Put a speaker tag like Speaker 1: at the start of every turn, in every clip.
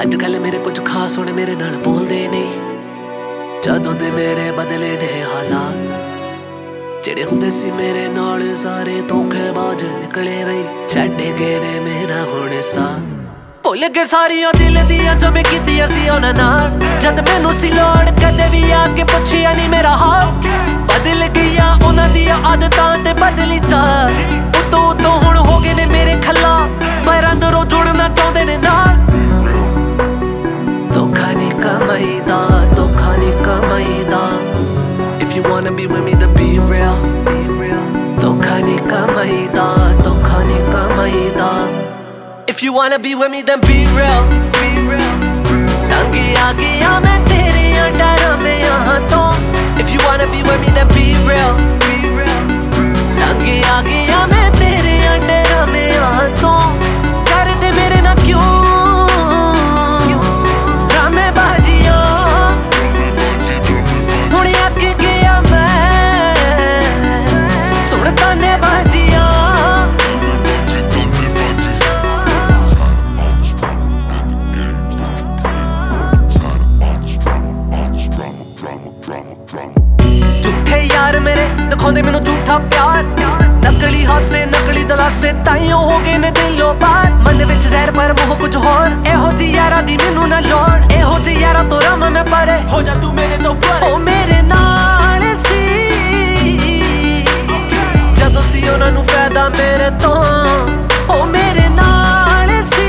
Speaker 1: अजकल मेरे कुछ खास होने मेरे नाल बोलदे नहीं। जदों दे मेरे बदले ने हालात, जेड़े हुंदे सी मेरे नाल सारे धोखेबाज निकले बई। छड्ड गए ने मेरा हुण साथ, भुल गए सारियां दिल दियां जो मैं कीतियां सी उन्हां नाल। जद मैनू सी लोड़ कदे भी आके पुछिया नहीं मेरा हाल। बदल गईयां उन्हां दियां आदतां ते बदली चाल। उतों उतों हुण हो गए ने मेरे खला, पर अंदरों जुड़ना चाहुंदे ने नाल। धोखा नहीं कमाईदा, धोखा नहीं कमाईदा। If you wanna be with me then be real। धोखा नहीं कमाईदा, धोखा नहीं कमाईदा। If you wanna be with me then be real। तंगे आ गया मैं तेरे डर में यहाँ तो। If you wanna be with me then be real। तंगे आ गया मैं तेरे डर में यहाँ तो। कर दे मेरे ना क्यों दिखाउंदे मैनू झूठा प्यार। नकली हासे नकली दलासे ताइयों हो गए ने दिलों पार। मन विच जहर पर मोह कुछ होर, एहो जी यारा दी मैनू ना लोड़। एहो जी यारा तो रम मैं परे, हो जा तू मेरे तो परे। ओ मेरे नाल सी जदों सी उन्हां नू फायदा मेरे तो। ओ मेरे नाल सी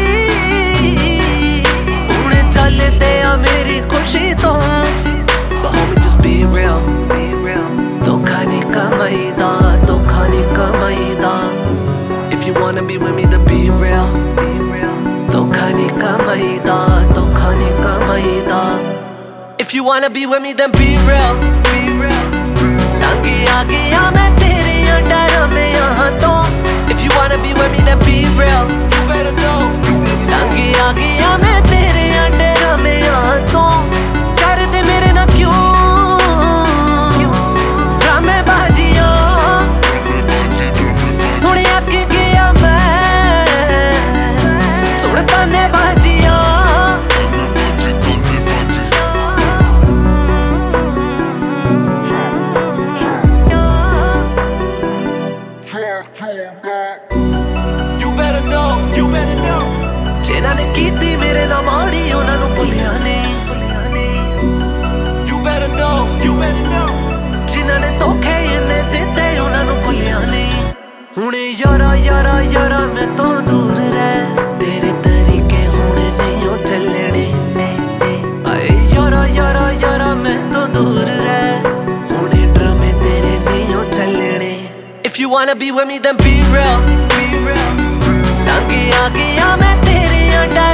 Speaker 1: हुण चलदे आ मेरी खुशी तो। But homie just be real। धोखा नहीं कमाईदा, धोखा नहीं कमाईदा। If you wanna be with me then be real। धोखा नहीं कमाईदा, धोखा नहीं कमाईदा। If you wanna be with me then be real। तंगे आ गया मैं तेरे डर में यहाँ तो। If you wanna be with me then be real। You better know। तंगे आ गया मैं तेरे डर में यहाँ तो। कर दे मेरे ना क्यों जिन्हां ने कीती मेरे नाल माड़ी उन्हां नू भुलिया नहीं। जिन्हां ने धोखे इन्ने दिते उन्हां नू भुलिया नहीं। हुण यारा यारा यारा मैं तो दूर रह, तेरे तरीके हुण नहीं ओ चलने। आए यारा यारा यारा मैं तो दूर रह, हुण ड्रामे तेरे नहीं ओ चलने। If you wanna be with me then be real। तंगे आ गया मैं तेरे डर